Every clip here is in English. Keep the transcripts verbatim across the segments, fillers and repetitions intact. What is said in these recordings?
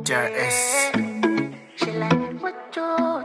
J S. She like what you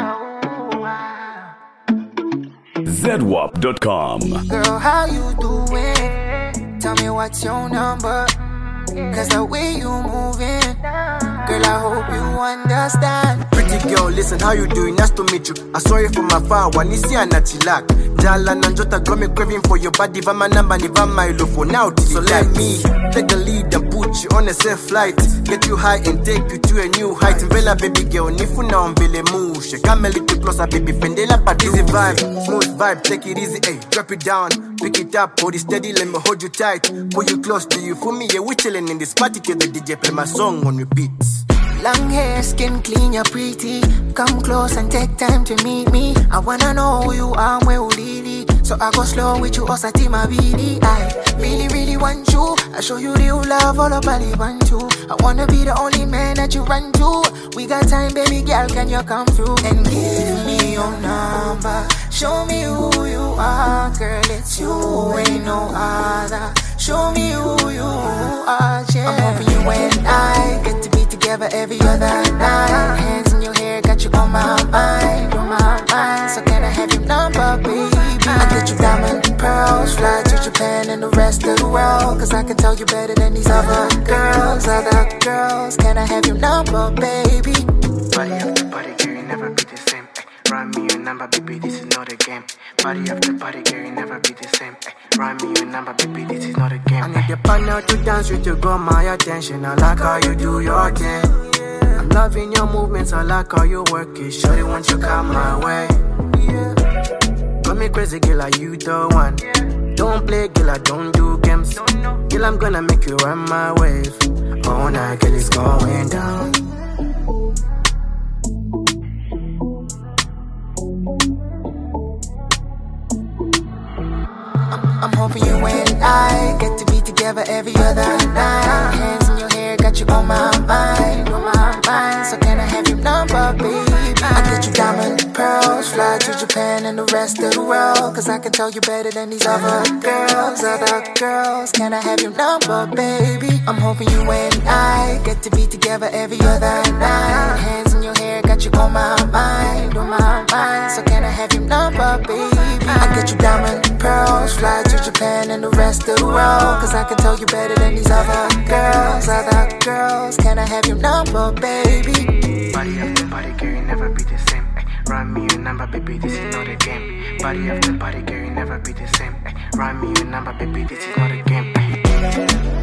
Z W A P dot com. Girl, how you doing? Tell me what's your number, cause the way you moving, girl, I hope you understand. Pretty girl, listen, how you doing? Nice to meet you. I saw you from afar, wanisi anachilak. Jala nanjota got me craving for your body. Vama namba ni vama ilo for now. So let me take the lead and put you on a safe flight. Get you high and take you to a new height. Vela baby girl, nifuna umbele mushe. Come a little closer, baby, fendela pa easy vibe, smooth vibe, take it easy, ayy. Drop it down, pick it up, hold it steady, let me hold you tight. Pull you close to you, for me, yeah, we chillin' in this party till the D J play my song on repeat. Long hair, skin clean, you're pretty. Come close and take time to meet me. I wanna know who you are, where you live. So I go slow with you, osati my really. I really, really want you. I show you real love, all about it want you. I wanna be the only man that you run to. We got time, baby girl, can you come through? And give me your number. Show me who you are, girl, it's you, ain't no other. Show me who you are, yeah. I'm hoping you and I get to be together every other night. Hands in your hair, got you on my mind, on my mind. So can I have your number, baby? I get you diamond pearls, fly to Japan and the rest of the world. Cause I can tell you better than these other girls, other girls. Can I have your number, baby? Body after body, girl, you never be the same. Ay, run me your number, baby, this is not a game. Body after body, girl, you never be the same. Ay, run me your number, baby, this is not a game. I need your partner to dance with you, got my attention. I like how you do your thing. I'm loving your movements, I like how you work it. Shorty, won't you come my way? Got me crazy, girl, are you the one? Don't play, girl, I don't do games. Girl, I'm gonna make you run my wave. All night, girl, it's going down. I'm hoping you and I get to be together every other night. Hands in your hair, got you on my mind, on my mind. So can I have your number, baby? I get you diamond pearls, fly to Japan and the rest of the world. Cause I can tell you better than these other girls, other girls. Can I have your number, baby? I'm hoping you and I get to be together every other night. Hands in your hair, got you on my mind, on my mind. So can I have your number, baby? I get you diamond pearls, fly to Japan and the rest of the world. Cause I can tell you better than these other girls, other girls. Can I have your number, baby? Body after body, girl, you never be the same. Ay, run me your number, baby, this is not a game. Body after body, girl, you never be the same. Ay, run me your number, baby, this is not a game. Ay.